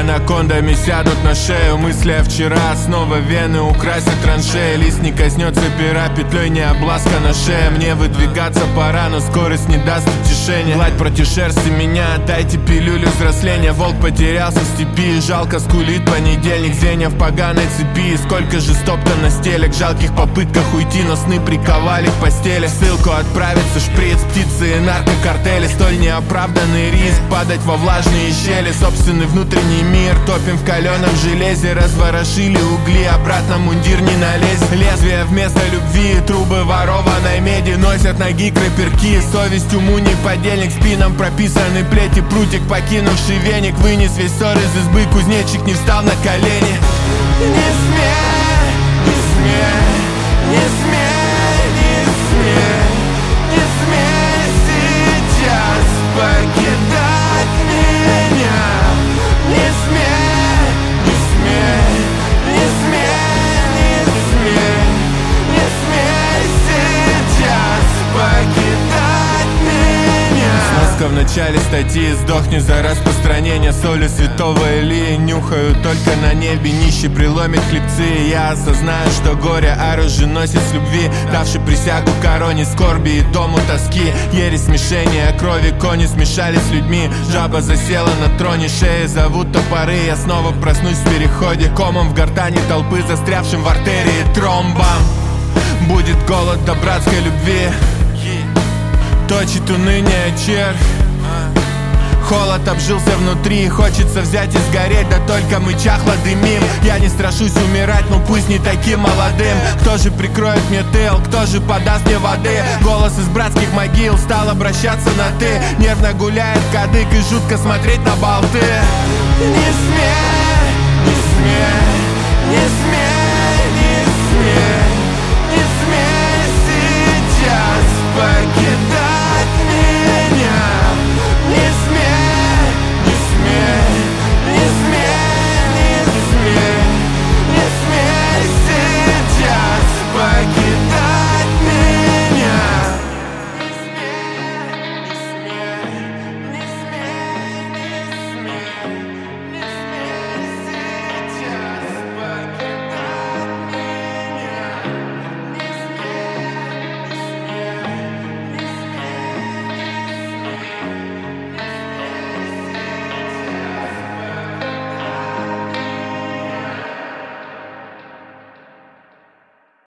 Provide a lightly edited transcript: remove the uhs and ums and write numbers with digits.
Анакондами сядут на шею мысли о вчера. Снова вены украсят траншеи. Лист не коснется пера, петлей не обласкана шея. Мне выдвигаться пора, но скорость не даст утешения. Гладь против шерсти меня, дайте пилюлю взросления. Волк потерялся в степи, жалко скулит понедельник. Зеня в поганой цепи, сколько же стоптано стелек. Жалких попытках уйти, но сны приковали к постели. Ссылку отправится шприц, птицы и наркокартели. Столь неоправданный риск падать во влажные щели. Собственный внутренний мир топим в каленом железе. Разворошили угли, обратно мундир не налезет. Лезвие вместо любви, трубы ворованной меди. Носят ноги крыперки, совесть уму не подельник. Спинам прописаны плети, прутик покинувший веник. Вынес весь ссор из избы, кузнечик не встал на колени. Не смей, не смей, не смей, не смей, не смей сейчас покидать меня. Не смей, не смей, не смей, не смей, не смей сейчас покидать меня. Сноска в начале статьи: сдохни за распространение соли святого Илии. Нюхаю только на небе, нищий приломит хлебцы. Я осознаю, что горе оруженосец любви, давший присягу короне скорби и дому тоски. Ересь смешения крови, кони смешались с людьми. Жаба засела на троне, шеи зовут топоры. Я снова проснусь в переходе, комом в гортани толпы, застрявшим в артерии тромбом. Будет голод до братской любви, точит уныние червь. Холод обжился внутри, хочется взять и сгореть, да только мы чахло дымим. Я не страшусь умирать, но пусть не таким молодым. Кто же прикроет мне тыл, кто же подаст мне воды? Голос из братских могил стал обращаться на ты. Нервно гуляет кадык и жутко смотреть на болты. Не смей, не смей, не смей.